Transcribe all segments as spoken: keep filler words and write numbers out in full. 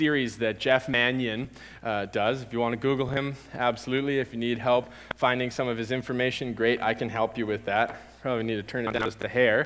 series that Jeff Mannion uh, does. If you want to Google him, absolutely. If you need help finding some of his information, great, I can help you with that. Probably need to turn it down just a hair.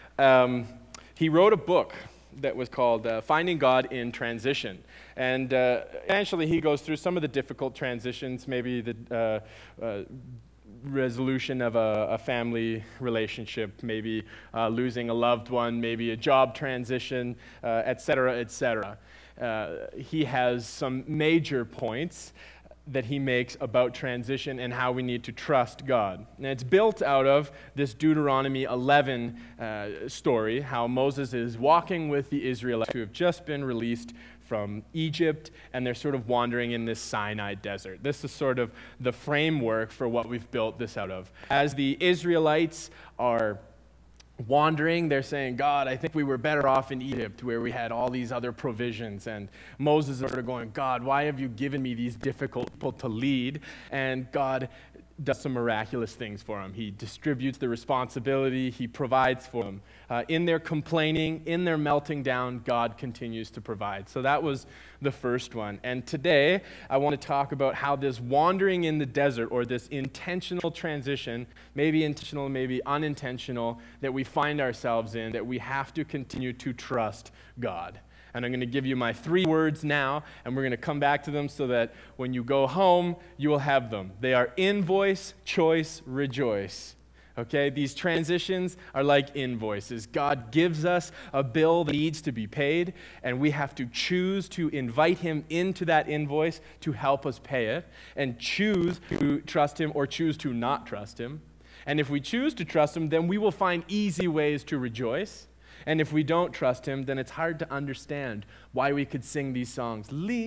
Um, he wrote a book that was called uh, Finding God in Transition. And uh, essentially he goes through some of the difficult transitions, maybe the uh, uh, resolution of a, a family relationship, maybe uh, losing a loved one, maybe a job transition, uh, et cetera, et cetera. Uh, he has some major points that he makes about transition and how we need to trust God. And it's built out of this Deuteronomy eleven uh, story, how Moses is walking with the Israelites who have just been released from Egypt, and they're sort of wandering in this Sinai desert. This is sort of the framework for what we've built this out of. As the Israelites are wandering, they're saying, God, I think we were better off in Egypt where we had all these other provisions. And Moses is sort of going, God, why have you given me these difficult people to lead? And God does some miraculous things for them. He distributes the responsibility. He provides for them. Uh, in their complaining, in their melting down, God continues to provide. So that was the first one. And today, I want to talk about how this wandering in the desert, or this intentional transition, maybe intentional, maybe unintentional, that we find ourselves in, that we have to continue to trust God. And I'm going to give you my three words now, and we're going to come back to them so that when you go home, you will have them. They are invoice, choice, rejoice. Okay? These transitions are like invoices. God gives us a bill that needs to be paid, and we have to choose to invite him into that invoice to help us pay it, and choose to trust him or choose to not trust him. And if we choose to trust him, then we will find easy ways to rejoice. And if we don't trust him, then it's hard to understand why we could sing these songs.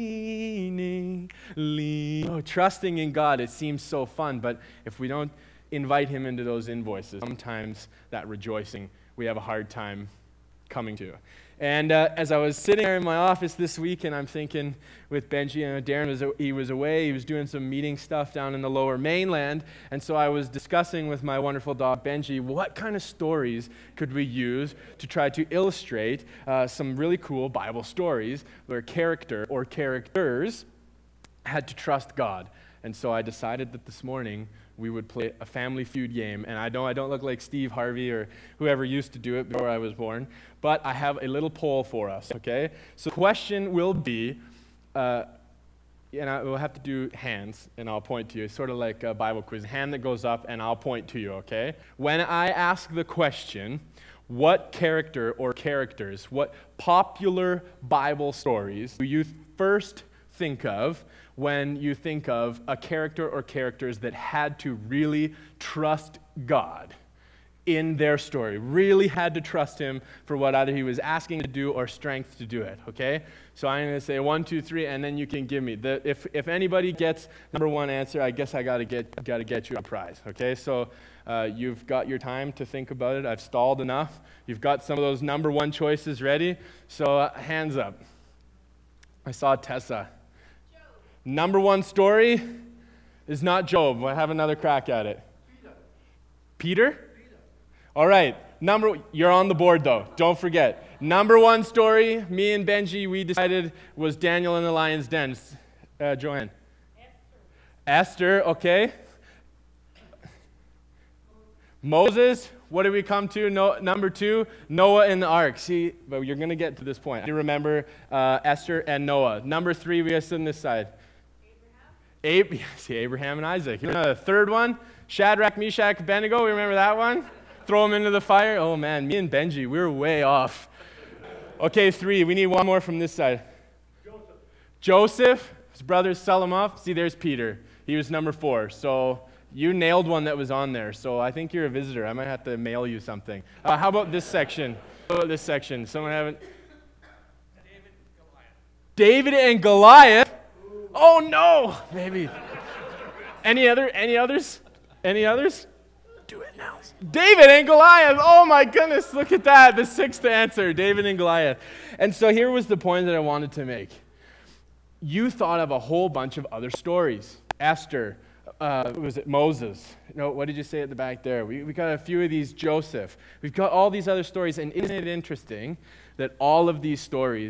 Leaning, leaning. Oh, trusting in God, it seems so fun, but if we don't invite him into those invoices, sometimes that rejoicing we have a hard time coming to. And uh, as I was sitting there in my office this week, and I'm thinking with Benji, you know, Darren was he was away, he was doing some meeting stuff down in the Lower Mainland, and so I was discussing with my wonderful dog Benji, what kind of stories could we use to try to illustrate uh, some really cool Bible stories where character or characters had to trust God. And so I decided that this morning we would play a Family Feud game. And I know I don't look like Steve Harvey or whoever used to do it before I was born, but I have a little poll for us, okay? So the question will be, uh, and I will have to do hands, and I'll point to you. It's sort of like a Bible quiz. Hand that goes up, and I'll point to you, okay? When I ask the question, what character or characters, what popular Bible stories do you first think of when you think of a character or characters that had to really trust God in their story, really had to trust him for what either he was asking to do or strength to do it, okay? So I'm going to say one, two, three, and then you can give me. The, if if anybody gets number one answer, I guess I got to get got to get you a prize, okay? So uh, you've got your time to think about it. I've stalled enough. You've got some of those number one choices ready. So uh, hands up. I saw Tessa. Number one story is not Job. We'll have another crack at it. Peter? Peter? All right. Number, you're on the board, though. Don't forget. Number one story, me and Benji, we decided was Daniel in the Lion's Den. Uh, Joanne? Esther. Esther, okay. Moses. What did we come to? No, number two, Noah in the ark. See, but you're going to get to this point. You remember uh, Esther and Noah. Number three, we got to sit on this side. Abraham. Ab- See, Abraham and Isaac. You know the third one, Shadrach, Meshach, Abednego. We remember that one? Throw them into the fire. Oh, man, me and Benji, we were way off. Okay, three. We need one more from this side. Joseph. Joseph. His brothers sell him off. See, there's Peter. He was number four. So you nailed one that was on there, so I think you're a visitor. I might have to mail you something. Uh, how about this section? How about this section? Someone haven't? David and Goliath. David and Goliath? Oh, no! Maybe. Any other? Any others? Any others? Do it now. David and Goliath! Oh, my goodness, look at that. The sixth answer, David and Goliath. And so here was the point that I wanted to make. You thought of a whole bunch of other stories. Esther. Uh, was it Moses? No, what did you say at the back there? We we got a few of these, Joseph. We've got all these other stories, and isn't it interesting that all of these stories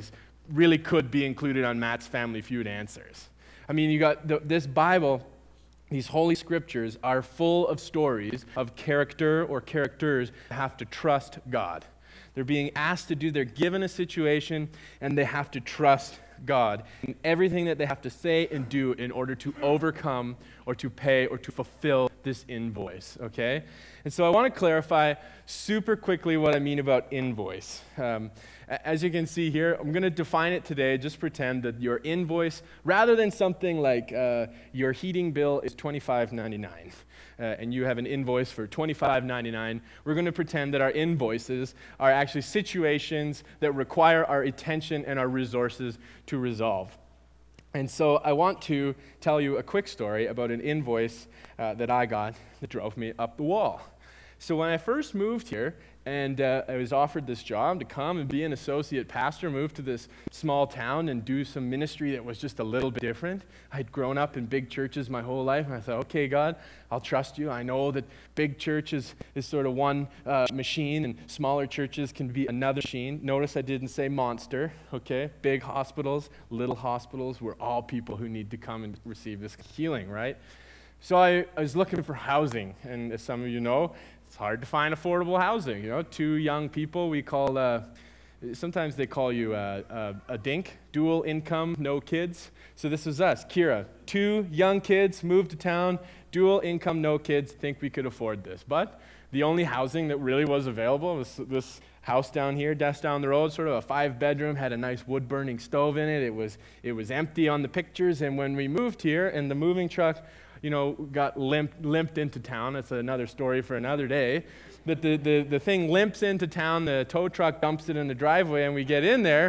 really could be included on Matt's Family Feud answers. I mean, you got the, this Bible, these holy scriptures are full of stories of character or characters that have to trust God. They're being asked to do, they're given a situation, and they have to trust God in everything that they have to say and do in order to overcome or to pay or to fulfill this invoice, okay? And so I want to clarify super quickly what I mean about invoice. Um, as you can see here, I'm going to define it today. Just pretend that your invoice, rather than something like uh, your heating bill is twenty-five ninety-nine, uh, and you have an invoice for twenty-five ninety-nine, we're going to pretend that our invoices are actually situations that require our attention and our resources to resolve. And so I want to tell you a quick story about an invoice uh, that I got that drove me up the wall. So when I first moved here, and uh, I was offered this job to come and be an associate pastor, move to this small town and do some ministry that was just a little bit different. I'd grown up in big churches my whole life, and I thought, okay, God, I'll trust you. I know that big churches is sort of one uh, machine, and smaller churches can be another machine. Notice I didn't say monster, okay? Big hospitals, little hospitals, we're all people who need to come and receive this healing, right? So I, I was looking for housing, and as some of you know, it's hard to find affordable housing. You know, two young people, we call, uh, sometimes they call you uh, uh, a dink, dual income, no kids. So this is us, Kira, two young kids, moved to town, dual income, no kids, think we could afford this. But the only housing that really was available was this house down here, just down the road, sort of a five-bedroom, had a nice wood-burning stove in it. It was, it was empty on the pictures, and when we moved here, and the moving truck, you know, got limped, limped into town. That's another story for another day. But the, the, the thing limps into town, the tow truck dumps it in the driveway, and we get in there,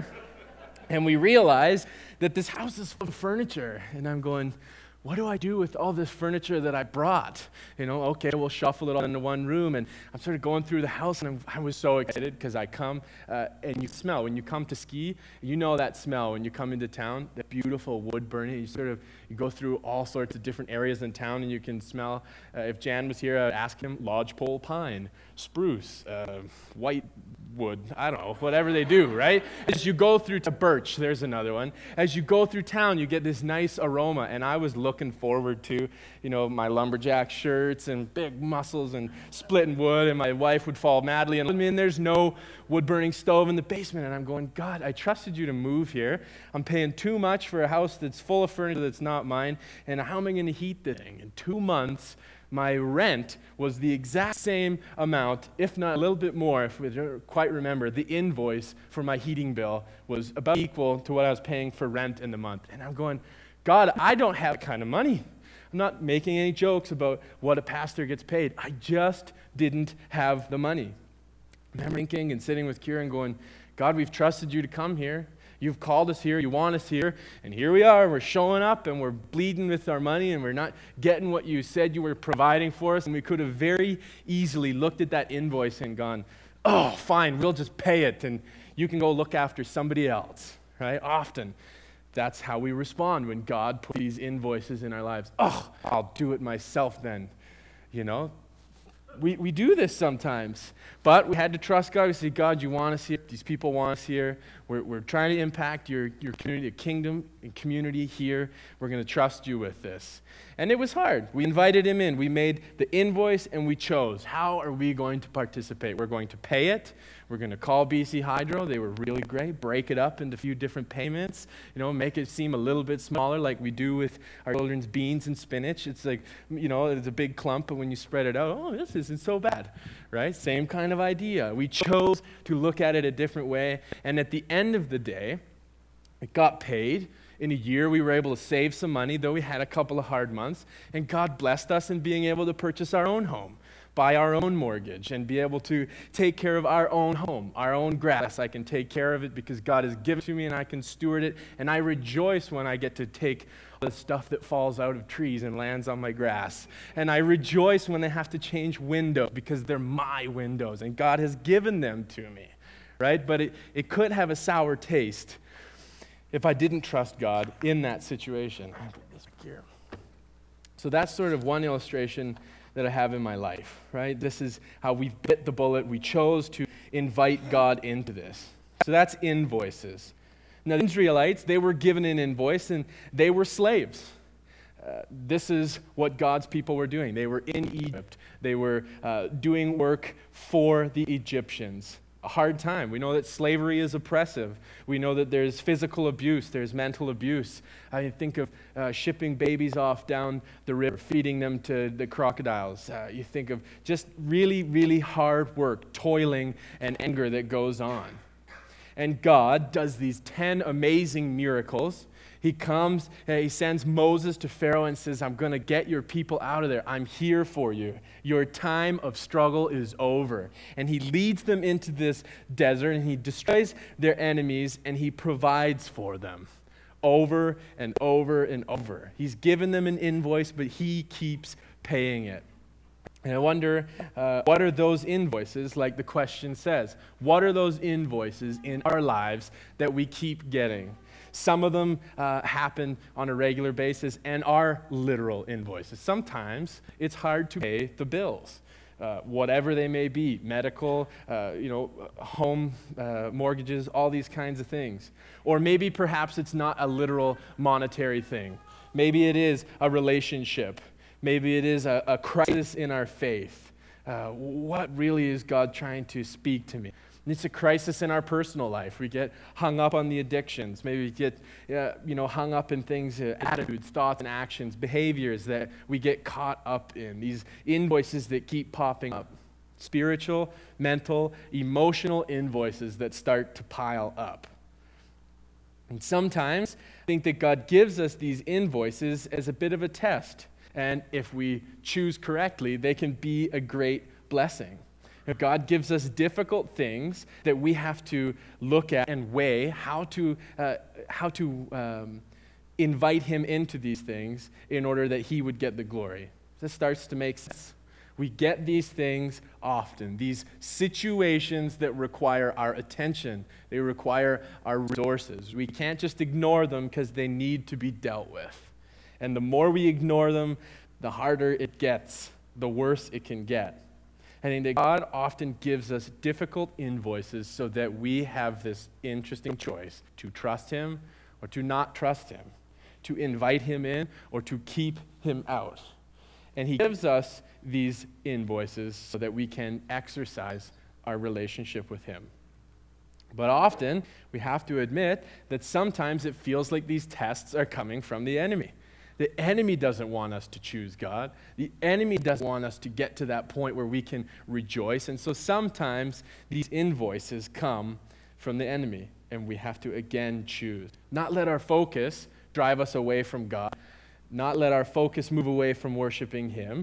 and we realize that this house is full of furniture. And I'm going, what do I do with all this furniture that I brought? You know, okay, we'll shuffle it all into one room. And I'm sort of going through the house, and I'm, I was so excited because I come, uh, and you smell. When you come to ski, you know that smell when you come into town, that beautiful wood burning. You sort of, you go through all sorts of different areas in town, and you can smell. Uh, if Jan was here, I would ask him, lodgepole pine, spruce, uh, white wood, I don't know, whatever they do, right? As you go through to birch, there's another one. As you go through town, you get this nice aroma, and I was looking forward to, you know, my lumberjack shirts and big muscles and splitting wood, and my wife would fall madly in love with me, and there's no wood-burning stove in the basement, and I'm going, God, I trusted you to move here. I'm paying too much for a house that's full of furniture that's not mine, and how am I going to heat this thing? In two months, my rent was the exact same amount, if not a little bit more, if we don't quite remember. The invoice for my heating bill was about equal to what I was paying for rent in the month. And I'm going, God, I don't have that kind of money. I'm not making any jokes about what a pastor gets paid. I just didn't have the money. I remember thinking and sitting with Kieran going, God, we've trusted you to come here. You've called us here, you want us here, and here we are, we're showing up, and we're bleeding with our money, and we're not getting what you said you were providing for us, and we could have very easily looked at that invoice and gone, oh, fine, we'll just pay it, and you can go look after somebody else, right? Often, that's how we respond when God puts these invoices in our lives. Oh, I'll do it myself then, you know? We we do this sometimes, but we had to trust God. We say, God, you want us here. These people want us here. We're we're trying to impact your, your community, the kingdom and community here. We're going to trust you with this. And it was hard. We invited him in. We made the invoice, and we chose. How are we going to participate? We're going to pay it. We're going to call B C Hydro. They were really great. Break it up into a few different payments. You know, make it seem a little bit smaller like we do with our children's beans and spinach. It's like, you know, it's a big clump, but when you spread it out, oh, this isn't so bad, right? Same kind of idea. We chose to look at it a different way, and at the end of the day, it got paid. In a year, we were able to save some money, though we had a couple of hard months, and God blessed us in being able to purchase our own home, buy our own mortgage, and be able to take care of our own home, our own grass. I can take care of it because God has given it to me, and I can steward it, and I rejoice when I get to take the stuff that falls out of trees and lands on my grass. And I rejoice when I have to change windows because they're my windows, and God has given them to me, right? But it, it could have a sour taste if I didn't trust God in that situation. So that's sort of one illustration that I have in my life, right? This is how we bit the bullet. We chose to invite God into this. So that's invoices. Now, the Israelites, they were given an invoice, and they were slaves. Uh, this is what God's people were doing. They were in Egypt. They were uh, doing work for the Egyptians. A hard time. We know that slavery is oppressive. We know that there's physical abuse, there's mental abuse. I mean, think of uh, shipping babies off down the river, feeding them to the crocodiles. Uh, you think of just really, really hard work, toiling, and anger that goes on. And God does these ten amazing miracles. He comes, uh, he sends Moses to Pharaoh and says, I'm going to get your people out of there. I'm here for you. Your time of struggle is over. And he leads them into this desert, and he destroys their enemies, and he provides for them over and over and over. He's given them an invoice, but he keeps paying it. And I wonder, uh, what are those invoices, like the question says? What are those invoices in our lives that we keep getting? Some of them uh, happen on a regular basis and are literal invoices. Sometimes it's hard to pay the bills, uh, whatever they may be, medical, uh, you know, home uh, mortgages, all these kinds of things. Or maybe perhaps it's not a literal monetary thing. Maybe it is a relationship. Maybe it is a, a crisis in our faith. Uh, what really is God trying to speak to me? It's a crisis in our personal life. We get hung up on the addictions. Maybe we get, uh, you know, hung up in things, uh, attitudes, thoughts, and actions, behaviors that we get caught up in. These invoices that keep popping up. Spiritual, mental, emotional invoices that start to pile up. And sometimes I think that God gives us these invoices as a bit of a test. And if we choose correctly, they can be a great blessing. God gives us difficult things that we have to look at and weigh how to uh, how to um, invite him into these things in order that he would get the glory. This starts to make sense. We get these things often, these situations that require our attention. They require our resources. We can't just ignore them because they need to be dealt with. And the more we ignore them, the harder it gets, the worse it can get. I think that God often gives us difficult invoices so that we have this interesting choice to trust him or to not trust him, to invite him in or to keep him out. And he gives us these invoices so that we can exercise our relationship with him. But often, we have to admit that sometimes it feels like these tests are coming from the enemy. The enemy doesn't want us to choose God. The enemy doesn't want us to get to that point where we can rejoice. And so sometimes these invoices come from the enemy, and we have to again choose. Not let our focus drive us away from God. Not let our focus move away from worshiping him,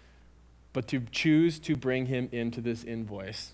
but to choose to bring him into this invoice.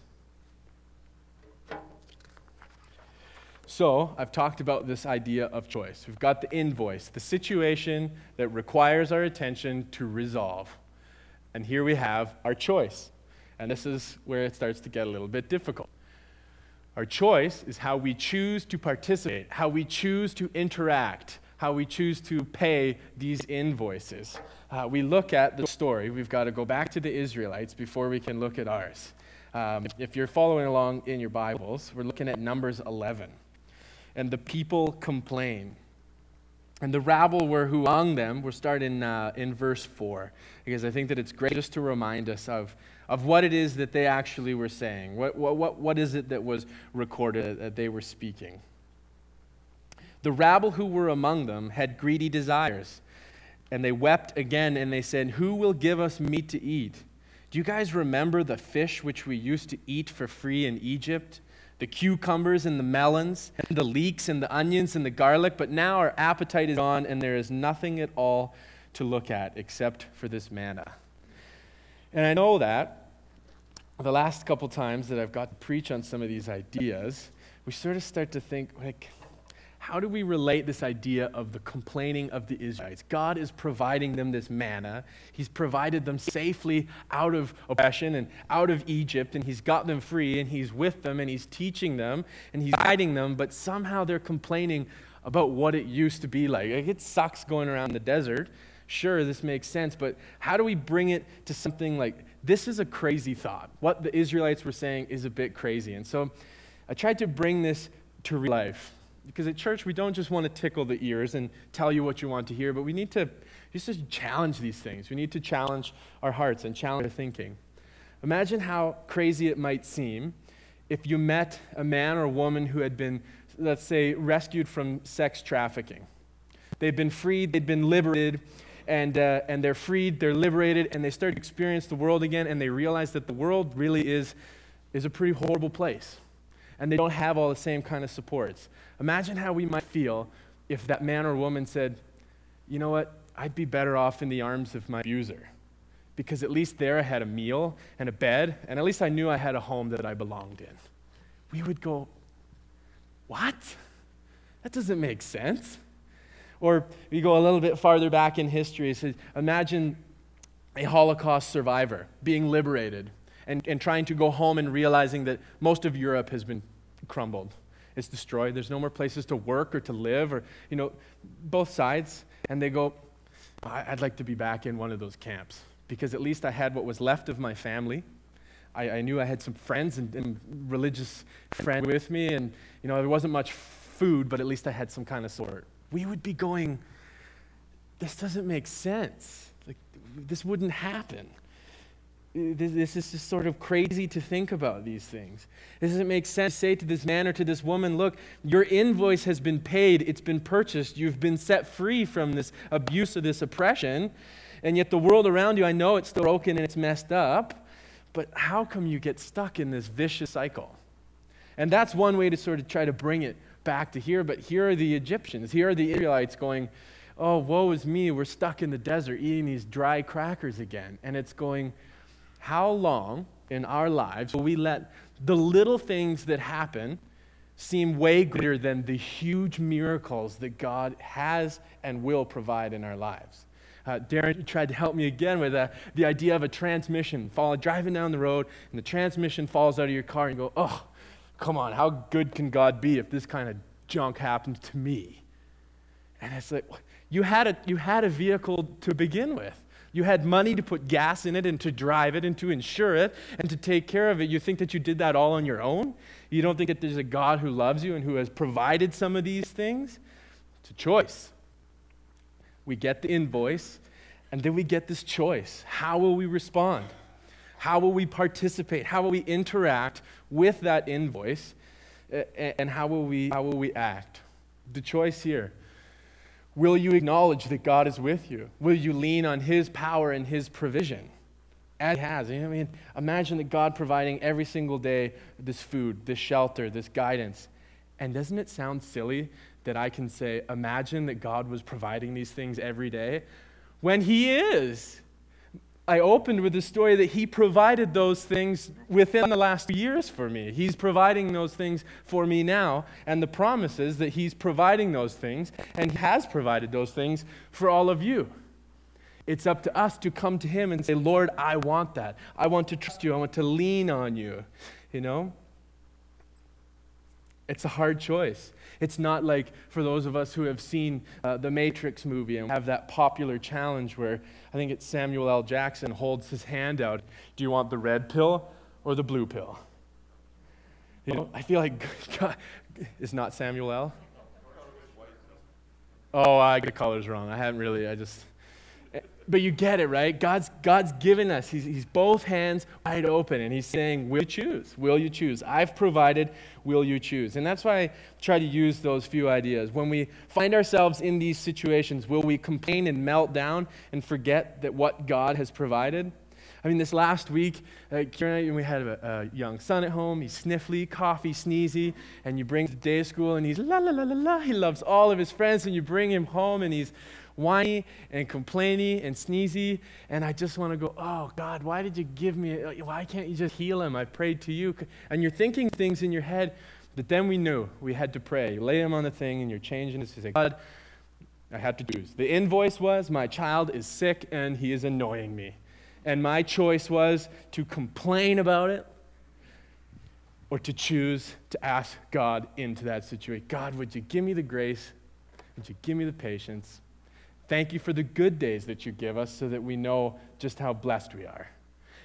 So, I've talked about this idea of choice. We've got the invoice, the situation that requires our attention to resolve. And here we have our choice. And this is where it starts to get a little bit difficult. Our choice is how we choose to participate, how we choose to interact, how we choose to pay these invoices. Uh, we look at the story. We've got to go back to the Israelites before we can look at ours. Um, if you're following along in your Bibles, we're looking at Numbers eleven. And the people complain. And the rabble were who among them, we'll start in, uh, in verse four, because I think that it's great just to remind us of, of what it is that they actually were saying. What, what, what, what is it that was recorded that they were speaking? The rabble who were among them had greedy desires, and they wept again, and they said, "Who will give us meat to eat? Do you guys remember the fish which we used to eat for free in Egypt? The cucumbers and the melons, and the leeks and the onions and the garlic, but now our appetite is gone, and there is nothing at all to look at except for this manna." And I know that the last couple times that I've got to preach on some of these ideas, we sort of start to think, like, how do we relate this idea of the complaining of the Israelites? God is providing them this manna. He's provided them safely out of oppression and out of Egypt, and he's got them free, and he's with them, and he's teaching them, and he's guiding them, but somehow they're complaining about what it used to be like. Like, it sucks going around the desert. Sure, this makes sense, but how do we bring it to something like, this is a crazy thought. What the Israelites were saying is a bit crazy. And so I tried to bring this to real life. Because at church, we don't just want to tickle the ears and tell you what you want to hear, but we need to just to challenge these things. We need to challenge our hearts and challenge our thinking. Imagine how crazy it might seem if you met a man or woman who had been, let's say, rescued from sex trafficking. They've been freed, they've been liberated, and uh, and they're freed, they're liberated, and they start to experience the world again, and they realize that the world really is, is a pretty horrible place. And they don't have all the same kind of supports. Imagine how we might feel if that man or woman said, you know what, I'd be better off in the arms of my abuser, because at least there I had a meal and a bed, and at least I knew I had a home that I belonged in. We would go, what? That doesn't make sense. Or we go a little bit farther back in history. It says, imagine a Holocaust survivor being liberated and, and trying to go home and realizing that most of Europe has been crumbled. It's destroyed. There's no more places to work or to live, or, you know, both sides. And they go, I'd like to be back in one of those camps, because at least I had what was left of my family. I, I knew I had some friends and, and religious friends with me, and, you know, there wasn't much food, but at least I had some kind of support. We would be going, this doesn't make sense. Like, this wouldn't happen. This is just sort of crazy to think about these things. It doesn't make sense to say to this man or to this woman, look, your invoice has been paid, it's been purchased, you've been set free from this abuse or this oppression, and yet the world around you, I know it's still broken and it's messed up, but how come you get stuck in this vicious cycle? And that's one way to sort of try to bring it back to here, but here are the Egyptians, here are the Israelites going, oh, woe is me, we're stuck in the desert eating these dry crackers again. And it's going, how long in our lives will we let the little things that happen seem way greater than the huge miracles that God has and will provide in our lives? Uh, Darren tried to help me again with uh, the idea of a transmission. Fall, driving down the road, and the transmission falls out of your car, and you go, oh, come on, how good can God be if this kind of junk happened to me? And it's like, you had a, you had a vehicle to begin with. You had money to put gas in it and to drive it and to insure it and to take care of it. You think that you did that all on your own? You don't think that there's a God who loves you and who has provided some of these things? It's a choice. We get the invoice, and then we get this choice. How will we respond? How will we participate? How will we interact with that invoice? And how will we, how will we act? The choice here. Will you acknowledge that God is with you? Will you lean on His power and His provision? As He has. I mean, imagine that God providing every single day this food, this shelter, this guidance. And doesn't it sound silly that I can say, imagine that God was providing these things every day? When He is. I opened with the story that He provided those things within the last years for me. He's providing those things for me now, and the promise is that He's providing those things, and He has provided those things for all of you. It's up to us to come to Him and say, Lord, I want that. I want to trust You. I want to lean on You. You know? It's a hard choice. It's not like for those of us who have seen uh, the Matrix movie and have that popular challenge where I think it's Samuel L. Jackson holds his hand out. Do you want the red pill or the blue pill? You know, I feel like God, it's not Samuel L. Oh, I get the colors wrong. I haven't really. I just. But you get it, right? God's God's given us. He's, he's both hands wide open, and He's saying, will you choose? Will you choose? I've provided, will you choose? And that's why I try to use those few ideas. When we find ourselves in these situations, will we complain and melt down and forget that what God has provided? I mean, this last week, uh, Kieran and I, we had a, a young son at home. He's sniffly, coughy, sneezy, and you bring him to day school, and he's la, la, la, la, la. He loves all of his friends, and you bring him home, and he's whiny and complaining and sneezy, and I just want to go, oh, God, why did you give me, why can't you just heal him? I prayed to You. And you're thinking things in your head, but then we knew we had to pray. You lay him on the thing, and you're changing it to say, God, I had to choose. The invoice was, my child is sick, and he is annoying me. And my choice was to complain about it or to choose to ask God into that situation. God, would You give me the grace? Would You give me the patience? Thank You for the good days that You give us so that we know just how blessed we are.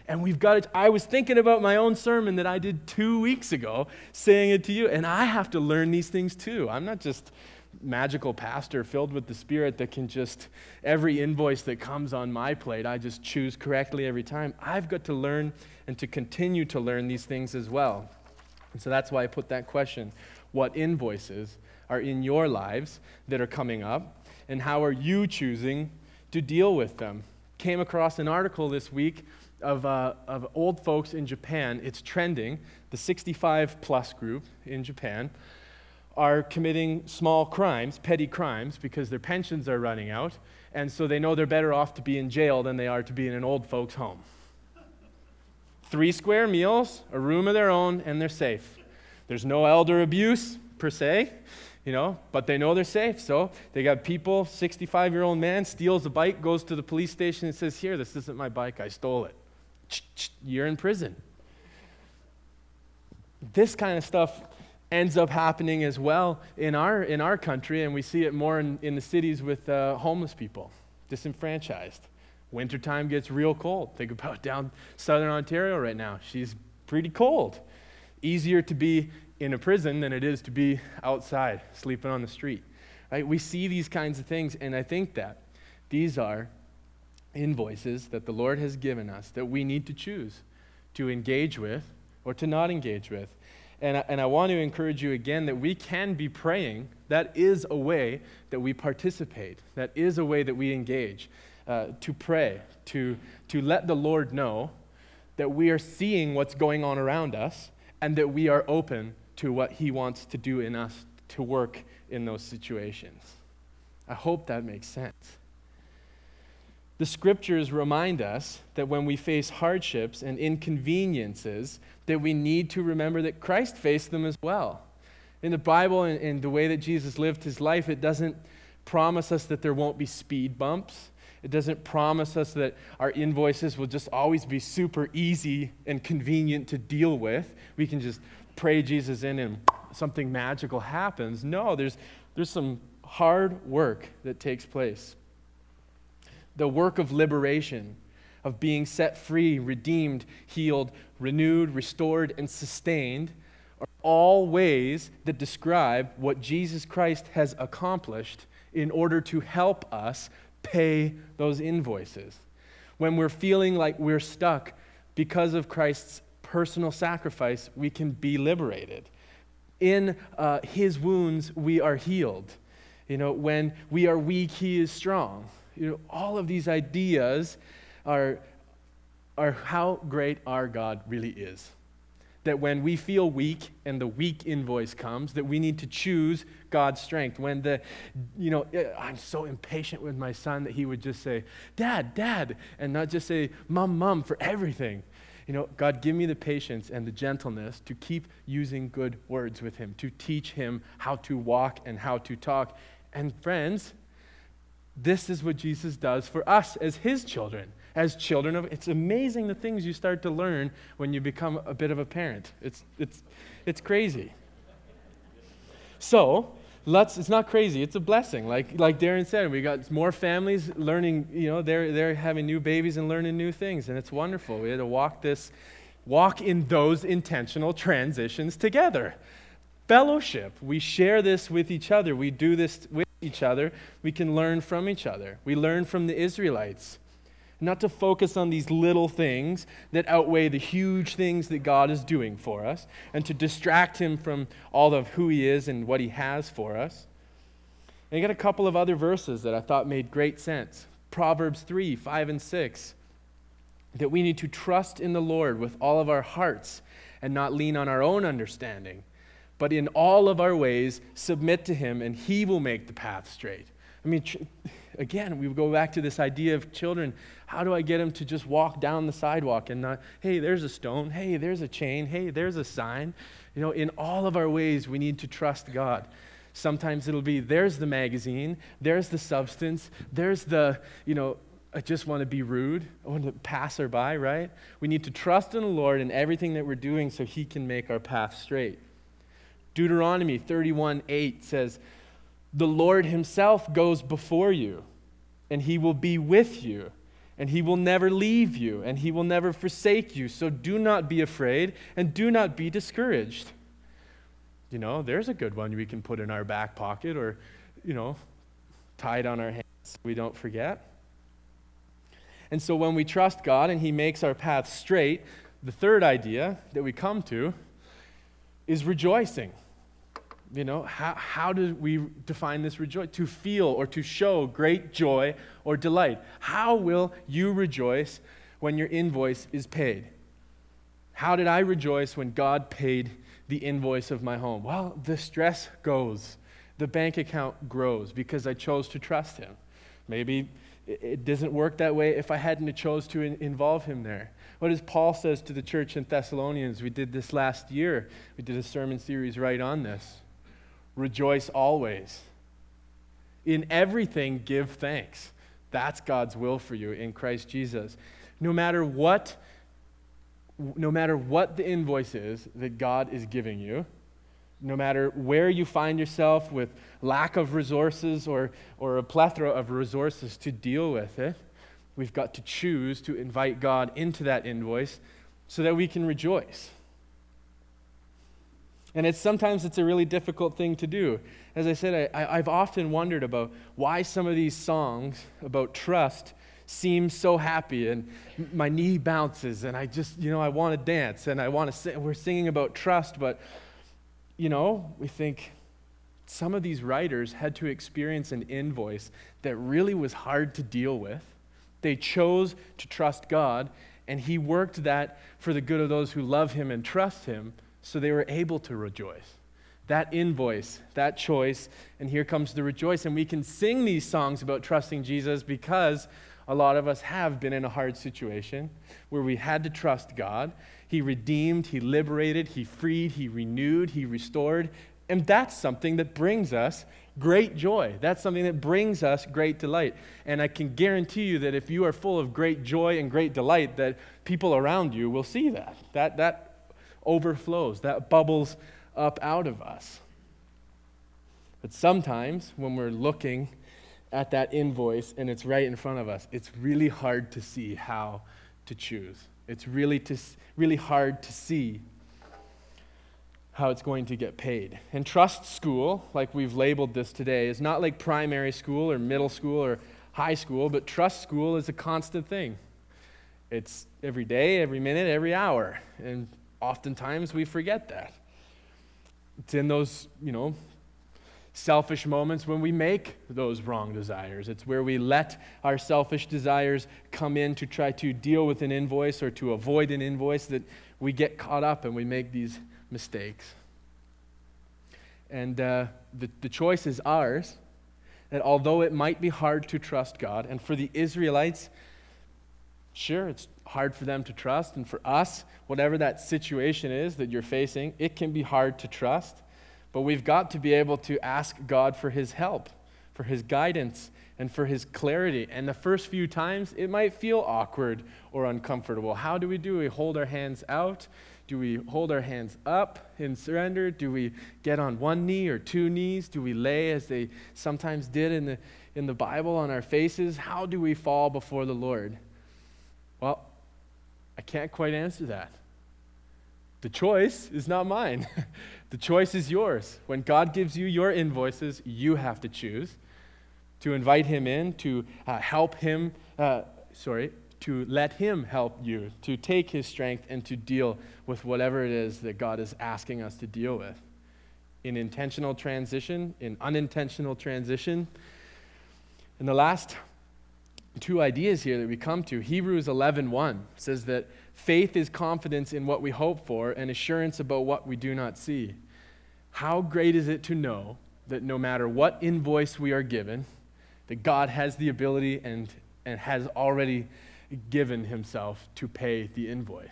And we've got it. I was thinking about my own sermon that I did two weeks ago, saying it to you, and I have to learn these things too. I'm not just magical pastor filled with the Spirit that can just, every invoice that comes on my plate, I just choose correctly every time. I've got to learn and to continue to learn these things as well. And so that's why I put that question. What invoices are in your lives that are coming up, and how are you choosing to deal with them? Came across an article this week of, uh, of old folks in Japan. It's trending. The sixty-five plus group in Japan are committing small crimes, petty crimes, because their pensions are running out, and so they know they're better off to be in jail than they are to be in an old folks' home. Three square meals, a room of their own, and they're safe. There's no elder abuse, per se, you know, but they know they're safe. So they got people, sixty-five-year-old man steals a bike, goes to the police station and says, here, this isn't my bike, I stole it. You're in prison. This kind of stuff ends up happening as well in our in our country, and we see it more in, in the cities with uh, homeless people, disenfranchised. Wintertime gets real cold. Think about down southern Ontario right now. She's pretty cold. Easier to be in a prison than it is to be outside, sleeping on the street. Right? We see these kinds of things, and I think that these are invoices that the Lord has given us that we need to choose to engage with or to not engage with. And I, and I want to encourage you again that we can be praying. That is a way that we participate. That is a way that we engage. Uh, to pray, to, to let the Lord know that we are seeing what's going on around us and that we are open to what He wants to do in us to work in those situations. I hope that makes sense. The scriptures remind us that when we face hardships and inconveniences, that we need to remember that Christ faced them as well. In the Bible and in the way that Jesus lived His life, it doesn't promise us that there won't be speed bumps. It doesn't promise us that our invoices will just always be super easy and convenient to deal with. We can just pray Jesus in and something magical happens. No, there's, there's some hard work that takes place. The work of liberation, of being set free, redeemed, healed, renewed, restored, and sustained are all ways that describe what Jesus Christ has accomplished in order to help us pay those invoices. When we're feeling like we're stuck because of Christ's personal sacrifice, we can be liberated. In uh, His wounds, we are healed. You know, when we are weak, He is strong. You know, all of these ideas are, are how great our God really is. That when we feel weak and the weak invoice comes, that we need to choose God's strength. When the, you know, I'm so impatient with my son that he would just say, Dad, Dad, and not just say, Mom, Mom, for everything. You know, God, give me the patience and the gentleness to keep using good words with him, to teach him how to walk and how to talk. And friends, this is what Jesus does for us as His children. As children of, it's amazing the things you start to learn when you become a bit of a parent. It's it's it's crazy. So let's. It's not crazy. It's a blessing. Like like Darren said, we got more families learning. You know, they're they're having new babies and learning new things, and it's wonderful. We had to walk this, walk in those intentional transitions together. Fellowship. We share this with each other. We do this with each other. We can learn from each other. We learn from the Israelites. Not to focus on these little things that outweigh the huge things that God is doing for us, and to distract Him from all of who He is and what He has for us. And I got a couple of other verses that I thought made great sense. Proverbs three, five, and six. That we need to trust in the Lord with all of our hearts and not lean on our own understanding, but in all of our ways submit to Him, and He will make the path straight. I mean, tr- again, we go back to this idea of children. How do I get them to just walk down the sidewalk and not, hey, there's a stone, hey, there's a chain, hey, there's a sign. You know, in all of our ways, we need to trust God. Sometimes it'll be, there's the magazine, there's the substance, there's the, you know, I just want to be rude, I want to pass her by, right? We need to trust in the Lord in everything that we're doing so He can make our path straight. Deuteronomy thirty-one eight says, the Lord Himself goes before you, and He will be with you. and he will never leave you, and he will never forsake you. So do not be afraid, and do not be discouraged. You know, there's a good one we can put in our back pocket or, you know, tied on our hands so we don't forget. And so when we trust God and he makes our path straight, the third idea that we come to is rejoicing. You know, how, how do we define this rejoice? To feel or to show great joy or delight. How will you rejoice when your invoice is paid? How did I rejoice when God paid the invoice of my home? Well, the stress goes. The bank account grows because I chose to trust him. Maybe it doesn't work that way if I hadn't chose to in- involve him there. What does Paul says to the church in Thessalonians? We did this last year. We did a sermon series right on this. Rejoice always. In everything, give thanks. That's God's will for you in Christ Jesus. No matter what, no matter what the invoice is that God is giving you, no matter where you find yourself with lack of resources or, or a plethora of resources to deal with it, we've got to choose to invite God into that invoice so that we can rejoice. And it's sometimes it's a really difficult thing to do. As I said, I, I've often wondered about why some of these songs about trust seem so happy, and my knee bounces, and I just, you know, I want to dance, and I want to sing. We're singing about trust, but, you know, we think some of these writers had to experience an invoice that really was hard to deal with. They chose to trust God, and he worked that for the good of those who love him and trust him, so they were able to rejoice. That invoice, that choice, and here comes the rejoice. And we can sing these songs about trusting Jesus because a lot of us have been in a hard situation where we had to trust God. He redeemed, he liberated, he freed, he renewed, he restored. And that's something that brings us great joy. That's something that brings us great delight. And I can guarantee you that if you are full of great joy and great delight, that people around you will see that. That, that overflows, that bubbles up out of us. But sometimes when we're looking at that invoice and it's right in front of us, it's really hard to see how to choose. It's really to, really hard to see how it's going to get paid. And trust school, like we've labeled this today, is not like primary school or middle school or high school, but trust school is a constant thing. It's every day, every minute, every hour. And oftentimes we forget that. It's in those, you know, selfish moments when we make those wrong desires. It's where we let our selfish desires come in to try to deal with an invoice or to avoid an invoice that we get caught up and we make these mistakes. And uh, the, the choice is ours, that although it might be hard to trust God, and for the Israelites, sure, it's hard for them to trust, and for us, whatever that situation is that you're facing, it can be hard to trust, but we've got to be able to ask God for his help, for his guidance, and for his clarity. And the first few times, it might feel awkward or uncomfortable. How do we do? We hold our hands out. Do we hold our hands up in surrender? Do we get on one knee or two knees? Do we lay, as they sometimes did in the, in the Bible, on our faces? How do we fall before the Lord? Well, I can't quite answer that. The choice is not mine. The choice is yours. When God gives you your invoices, you have to choose to invite him in, to uh, help him, uh, sorry, to let him help you, to take his strength and to deal with whatever it is that God is asking us to deal with. In intentional transition, in unintentional transition. And the last two ideas here that we come to, Hebrews eleven one says that faith is confidence in what we hope for and assurance about what we do not see. How great is it to know that no matter what invoice we are given, that God has the ability and, and has already given himself to pay the invoice.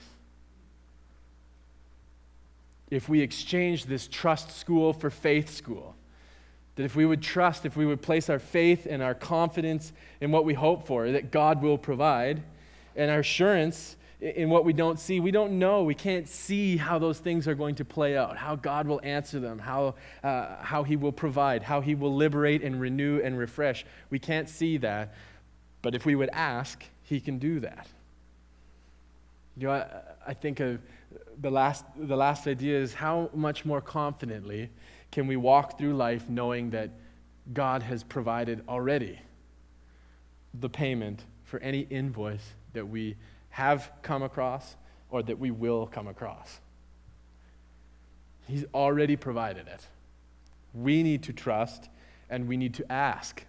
If we exchange this trust school for faith school, that if we would trust, if we would place our faith and our confidence in what we hope for, that God will provide, and our assurance in what we don't see. We don't know. We can't see how those things are going to play out, how God will answer them, how, uh, how he will provide, how he will liberate and renew and refresh. We can't see that. But if we would ask, he can do that. You know, I, I think of the last, the last idea is how much more confidently can we walk through life knowing that God has provided already the payment for any invoice that we have come across or that we will come across. He's already provided it. We need to trust and we need to ask.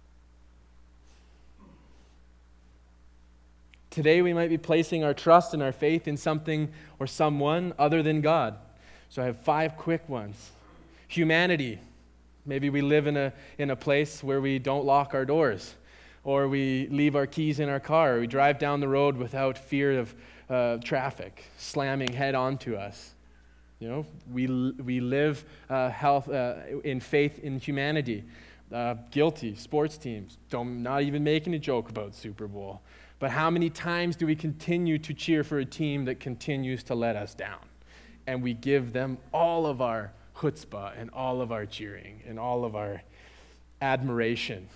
Today we might be placing our trust and our faith in something or someone other than God. So I have five quick ones. Humanity. Maybe we live in a in a place where we don't lock our doors, or we leave our keys in our car, or we drive down the road without fear of uh, traffic slamming head onto us. You know, we we live uh, health uh, in faith in humanity. Uh, guilty sports teams. Don't not even making a joke about Super Bowl. But how many times do we continue to cheer for a team that continues to let us down? And we give them all of our chutzpah and all of our cheering and all of our admiration.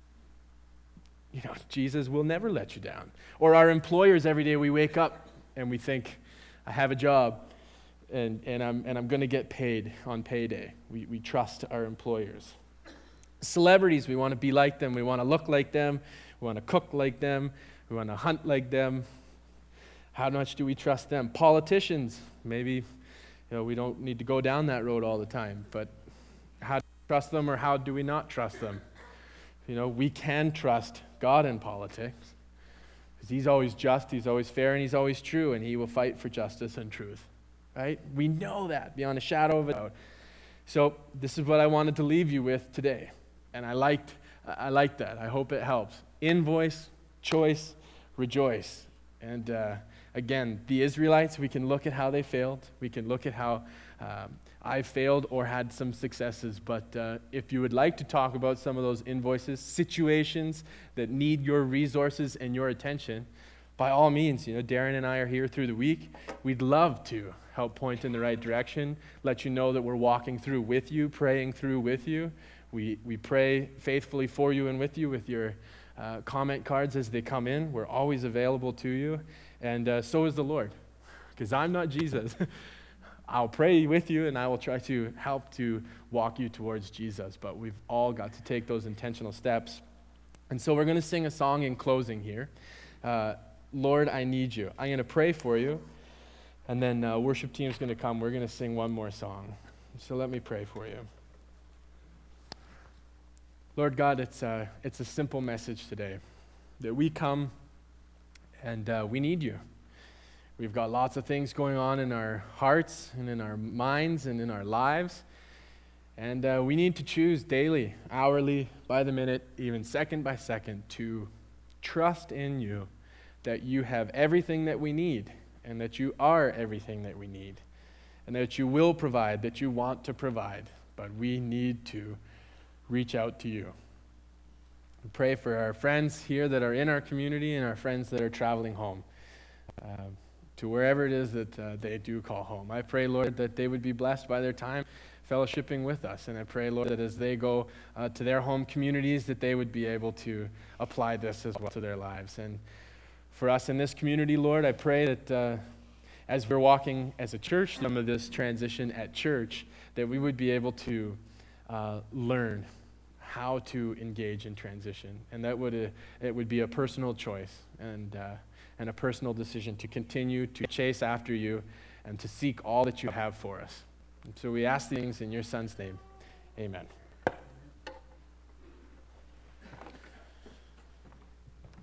You know, Jesus will never let you down. Or our employers, every day we wake up and we think, I have a job and, and I'm, and I'm going to get paid on payday. We, we trust our employers. Celebrities, we want to be like them. We want to look like them. We want to cook like them. We want to hunt like them. How much do we trust them? Politicians, maybe you know, we don't need to go down that road all the time, but how do we trust them or how do we not trust them? You know, we can trust God in politics because he's always just, he's always fair, and he's always true, and he will fight for justice and truth, right? We know that beyond a shadow of a doubt. So this is what I wanted to leave you with today, and I liked, I liked that. I hope it helps. Invoice, choice, rejoice. And uh, again, the Israelites, we can look at how they failed. We can look at how um, I failed or had some successes. But uh, if you would like to talk about some of those invoices, situations that need your resources and your attention, by all means, you know, Darren and I are here through the week. We'd love to help point in the right direction, let you know that we're walking through with you, praying through with you. We we pray faithfully for you and with you with your Uh, comment cards as they come in. We're always available to you, and uh, so is the Lord, because I'm not Jesus. I'll pray with you, and I will try to help to walk you towards Jesus, but we've all got to take those intentional steps. And so we're going to sing a song in closing here. Uh, Lord, I need you. I'm going to pray for you, and then uh, worship team's going to come. We're going to sing one more song. So let me pray for you. Lord God, it's a, it's a simple message today, that we come and uh, we need you. We've got lots of things going on in our hearts and in our minds and in our lives, and uh, we need to choose daily, hourly, by the minute, even second by second, to trust in you, that you have everything that we need, and that you are everything that we need, and that you will provide, that you want to provide, but we need to reach out to you. We pray for our friends here that are in our community and our friends that are traveling home uh, to wherever it is that uh, they do call home. I pray, Lord, that they would be blessed by their time fellowshipping with us. And I pray, Lord, that as they go uh, to their home communities, that they would be able to apply this as well to their lives. And for us in this community, Lord, I pray that uh, as we're walking as a church, some of this transition at church, that we would be able to uh, learn how to engage in transition, and that would uh, it would be a personal choice and uh, and a personal decision to continue to chase after you and to seek all that you have for us. And so we ask these things in your Son's name. Amen.